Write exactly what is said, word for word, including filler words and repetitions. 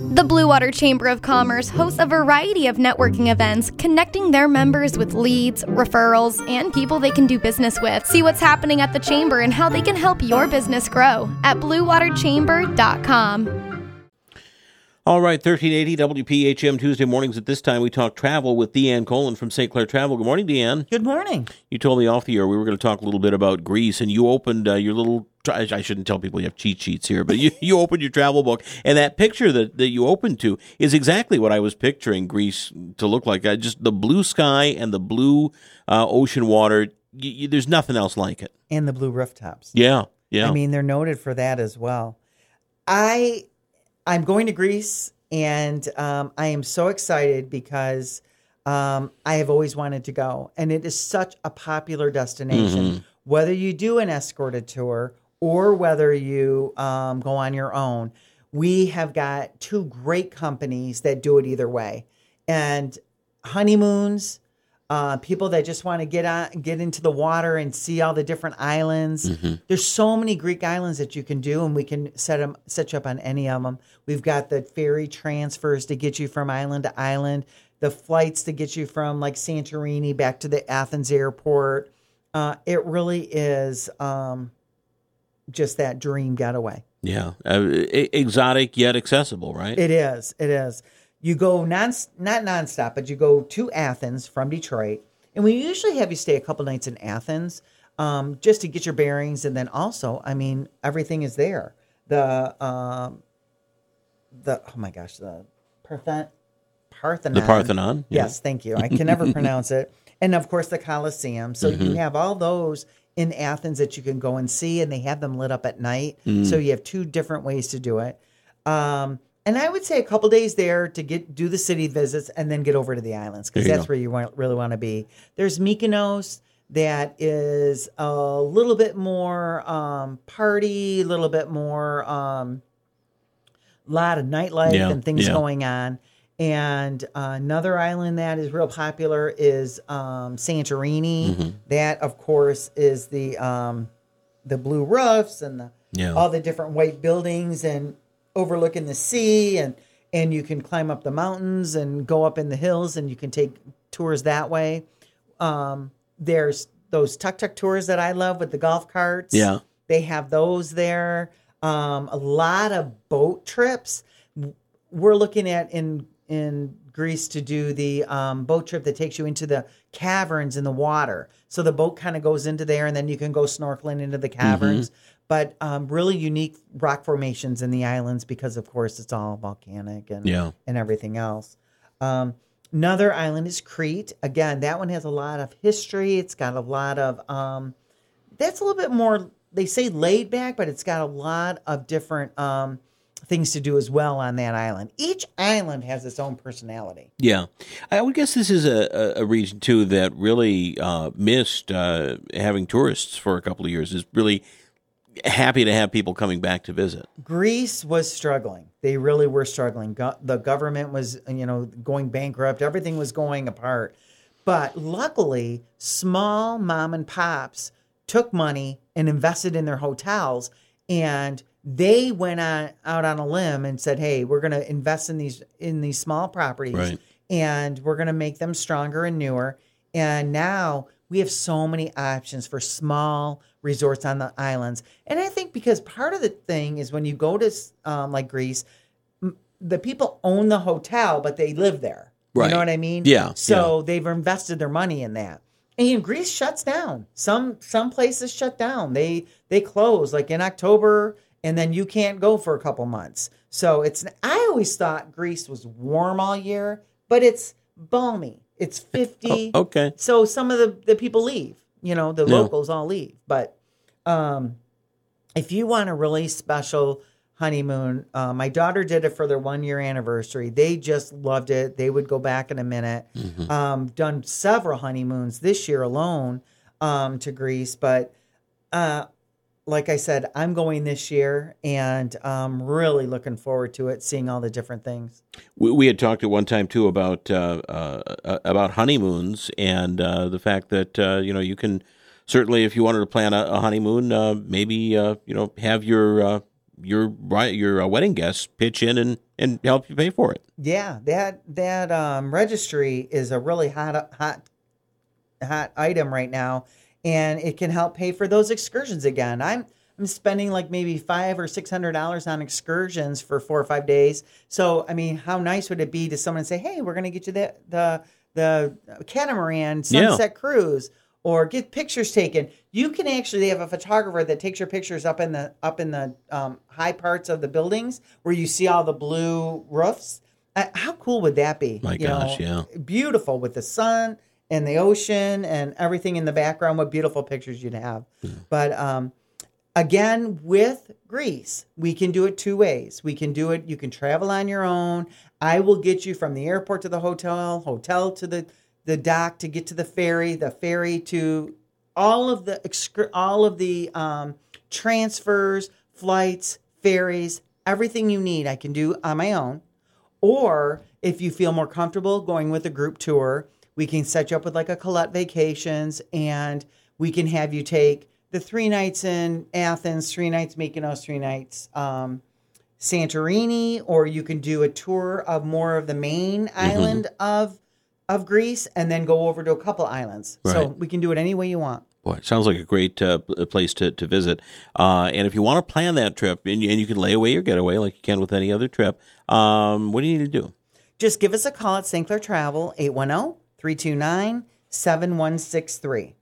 The Blue Water Chamber of Commerce hosts a variety of networking events, connecting their members with leads, referrals, and people they can do business with. See what's happening at the Chamber and how they can help your business grow at blue water chamber dot com. All right, thirteen eighty W P H M Tuesday mornings at this time. We talk travel with Deanne Colin from Saint Clair Travel. Good morning, Deanne. Good morning. You told me off the air we were going to talk a little bit about Greece, and you opened uh, your little, I shouldn't tell people you have cheat sheets here, but you, you opened your travel book, and that picture that, that you opened to is exactly what I was picturing Greece to look like. Uh, just the blue sky and the blue uh, ocean water. You, you, there's nothing else like it. And the blue rooftops. Yeah, yeah. I mean, they're noted for that as well. I... I'm going to Greece, and um, I am so excited because um, I have always wanted to go. And it is such a popular destination. Mm-hmm. Whether you do an escorted tour or whether you um, go on your own, we have got two great companies that do it either way. And honeymoons, uh, people that just want to get on, get into the water and see all the different islands. Mm-hmm. There's so many Greek islands that you can do, and we can set them set you up on any of them. We've got the ferry transfers to get you from island to island, the flights to get you from like Santorini back to the Athens airport. Uh, it really is um, just that dream getaway. Yeah, uh, exotic yet accessible, right? It is. It is. You go non not nonstop, but you go to Athens from Detroit, and we usually have you stay a couple nights in Athens um, just to get your bearings, and then also, I mean, everything is there. The um, the oh my gosh, the Parthen- Parthenon. The Parthenon. Yeah. Yes, thank you. I can never pronounce it, and of course the Colosseum. So mm-hmm. you have all those in Athens that you can go and see, and they have them lit up at night. Mm. So you have two different ways to do it. Um, And I would say a couple days there to get do the city visits and then get over to the islands because that's go. where you want, really want to be. There's Mykonos that is a little bit more um, party, a little bit more, um, lot of nightlife yeah, and things yeah. going on. And uh, another island that is real popular is um, Santorini. Mm-hmm. That, of course, is the um, the blue roofs and the, yeah. all the different white buildings and overlooking the sea, and and you can climb up the mountains and go up in the hills, and you can take tours that way. Um, there's those tuk-tuk tours that I love with the golf carts. Yeah. They have those there. Um, a lot of boat trips. We're looking at in in Greece to do the um, boat trip that takes you into the caverns in the water. So the boat kind of goes into there, and then you can go snorkeling into the caverns. Mm-hmm. But um, really unique rock formations in the islands because, of course, it's all volcanic and yeah. and everything else. Um, another island is Crete. Again, that one has a lot of history. It's got a lot of um, that's a little bit more. They say laid back, but it's got a lot of different um, things to do as well on that island. Each island has its own personality. Yeah, I would guess this is a, a region too that really uh, missed uh, having tourists for a couple of years. Is really happy to have people coming back to visit. Greece was struggling. They really were struggling. Go- the government was, you know, going bankrupt. Everything was going apart. But luckily, small mom and pops took money and invested in their hotels, and they went on, out on a limb and said, "Hey, we're going to invest in these in these small properties, right. and we're going to make them stronger and newer." And now we have so many options for small resorts on the islands. And I think because part of the thing is when you go to um, like Greece, m- the people own the hotel, but they live there. Right. You know what I mean? Yeah. So yeah. they've invested their money in that. And Greece shuts down. Some some places shut down. They they close like in October, and then you can't go for a couple months. So it's I always thought Greece was warm all year, but it's balmy. It's fifty. Oh, okay. So some of the, the people leave. You know, the yeah. locals all leave. But um, if you want a really special honeymoon, uh, my daughter did it for their one-year anniversary. They just loved it. They would go back in a minute. Mm-hmm. Um, done several honeymoons this year alone um, to Greece. But uh, like I said, I'm going this year, and I'm really looking forward to it, seeing all the different things. We, we had talked at one time, too, about uh, uh, about honeymoons and uh, the fact that, uh, you know, you can certainly, if you wanted to plan a, a honeymoon, uh, maybe, uh, you know, have your uh, your your uh, wedding guests pitch in and, and help you pay for it. Yeah, that that um, registry is a really hot hot hot item right now, and it can help pay for those excursions again. I'm I'm spending like maybe five or six hundred dollars on excursions for four or five days. So I mean, how nice would it be to someone say, "Hey, we're going to get you the the the catamaran sunset yeah. cruise," or get pictures taken. You can actually have a photographer that takes your pictures up in the up in the um, high parts of the buildings where you see all the blue roofs. Uh, how cool would that be? My you gosh, know, yeah, beautiful with the sun and the ocean and everything in the background. What beautiful pictures you'd have. Mm. But um, again, with Greece, we can do it two ways. We can do it. You can travel on your own. I will get you from the airport to the hotel, hotel to the the dock to get to the ferry, the ferry to all of the all of the um, transfers, flights, ferries, everything you need. I can do on my own. Or if you feel more comfortable going with a group tour, we can set you up with like a Colette Vacations, and we can have you take the three nights in Athens, three nights Mykonos, three nights um, Santorini, or you can do a tour of more of the main mm-hmm. island of of Greece and then go over to a couple islands. Right. So we can do it any way you want. Boy, it sounds like a great uh, place to, to visit. Uh, and if you want to plan that trip, and you, and you can lay away your getaway like you can with any other trip, um, what do you need to do? Just give us a call at Saint Clair Travel, eight one zero, three two nine, seven one six three.